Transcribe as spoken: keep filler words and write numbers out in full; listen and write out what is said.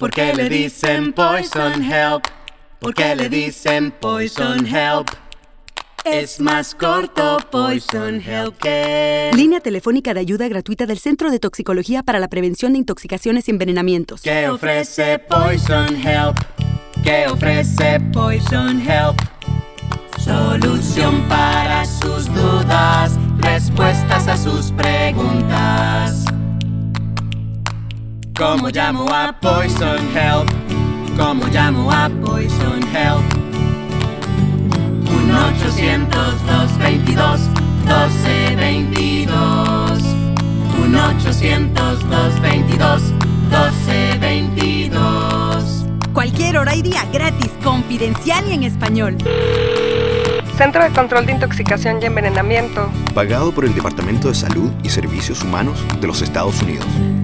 ¿Por qué le dicen Poison Help? ¿Por qué le dicen Poison Help? Es más corto Poison Help que... Línea telefónica de ayuda gratuita del Centro de Toxicología para la Prevención de Intoxicaciones y Envenenamientos. ¿Qué ofrece Poison Help? ¿Qué ofrece Poison Help? Solución para sus dudas, respuestas a sus preguntas. ¿Cómo llamo a Poison Help? ¿Cómo llamo a Poison Help? uno ochocientos, dos veintidós, doce veintidós. uno ochocientos, dos veintidós, doce veintidós. Cualquier hora y día, gratis, confidencial y en español. Centro de Control de Intoxicación y Envenenamiento. Pagado por el Departamento de Salud y Servicios Humanos de los Estados Unidos.